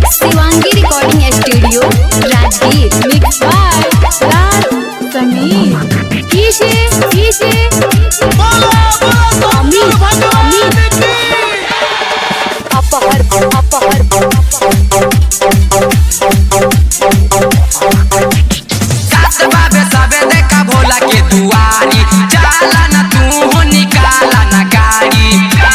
Shivangi recording studio Rajgir. Mix by Raj Sameer. सबे देखा भोला के दुआरी, जाला न तू निकाला न गाड़ी।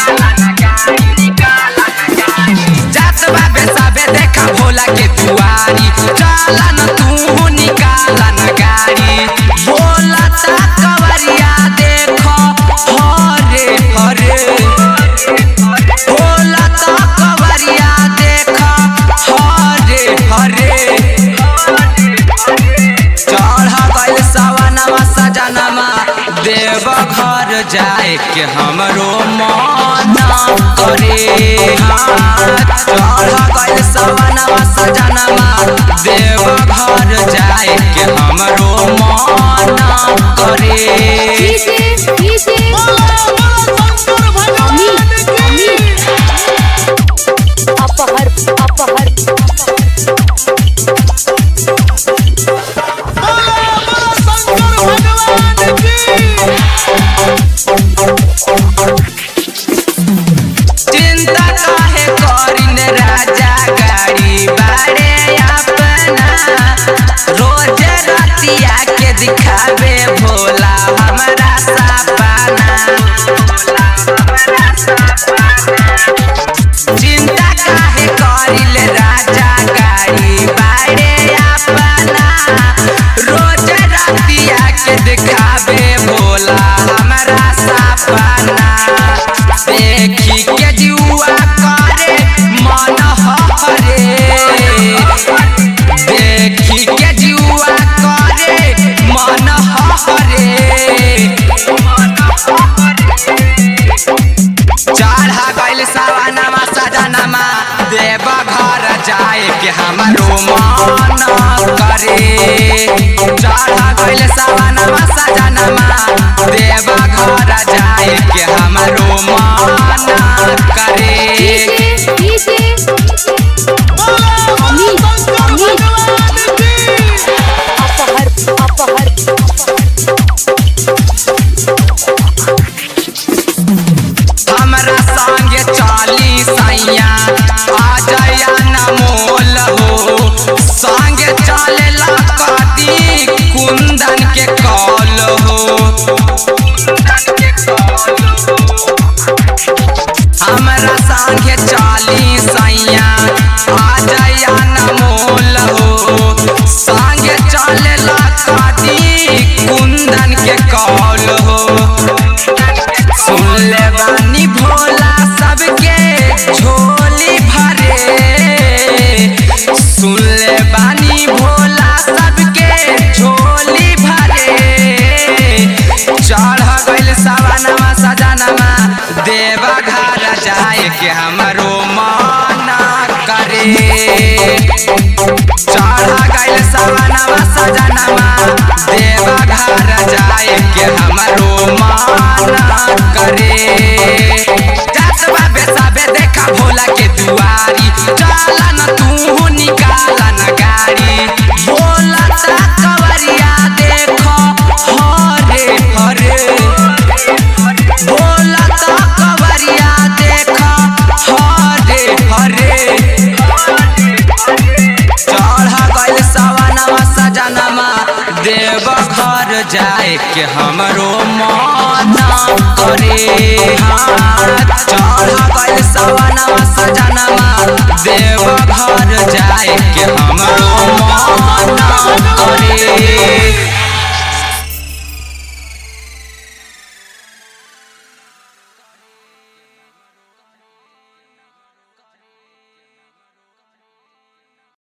जात बाबे सबे देखा भोला के दुआरी, जाला न तू निकाला न गाड़ी। भोला ता कवरिया देखो हरे हरे, भोला ता कवरिया देखो हरे हरे। सजनमा देव घर जाए के हमरो मन करे। चढ़ गइल सवनमा सजनमा देव घर जाए के हमरो मन करे। चिंता काहे करिन राजा, गाड़ी बाड़े अपना। रोज रतिया के दिखावे भोला हमरा सपना। चिंता काहे करिल राजा, गाड़ी बाड़े अपना। रोज रतिया के दिखावे भोला हमरा सपना। देखी के जुआ करे मन हरे, देखी के जुआ करे मन हरे। चढ़ा गइल सवनमा सजनमा देव घर जाए के हमरो मन करे। चढ़ा गइल सवनमा सजनमा देव घर जाए के हमरो मन करे। हमरा संगे चली सैया आ जाया न मोल हो। संगे चलेला कदी कुंदन के कॉल हो। हमरा संगे चली सैया आ जाया न मोल हो। संगे चलेला कदी कुंदन के कॉल हो। सुन ले बानी भोला सबके झोली भरे, सुन ले बानी भोला सबके झोली भरे। चढ़ गइल सवनमा सजनमा देव घर जाए के हमरो मन करे। चढ़ गइल सवनमा सजनमा देव घर जाए के हमरो मन करे। जात बाबे सबे देखा भोला के दुआरी, जाला न तू निकाला न गाड़ी। भोला ता कवरिया देखो हरे हरे, भोला ता कवरिया देखो हरे हरे। चढ़ गइल सवनमा सजनमा देव घर जाए के हमरो मन करे। चढ़ गइल सवनमा सजनमा देव घर जाए के हमरो मन करे।